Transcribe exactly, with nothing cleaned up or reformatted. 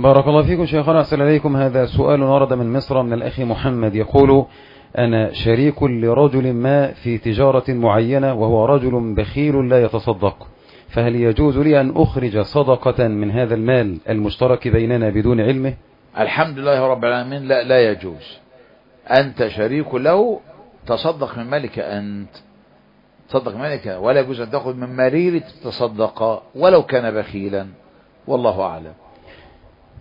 بارك الله فيكم شيخنا، أحسن إليكم. هذا سؤال ورد من مصر من الأخ محمد، يقول: أنا شريك لرجل ما في تجارة معينة وهو رجل بخيل لا يتصدق، فهل يجوز لي أن أخرج صدقة من هذا المال المشترك بيننا بدون علمه؟ الحمد لله رب العالمين. لا لا يجوز. أنت شريك له، تصدق من مالك أنت، تصدق من مالك، ولا يجوز أن تأخذ من مريرة تصدق ولو كان بخيلا، والله أعلم.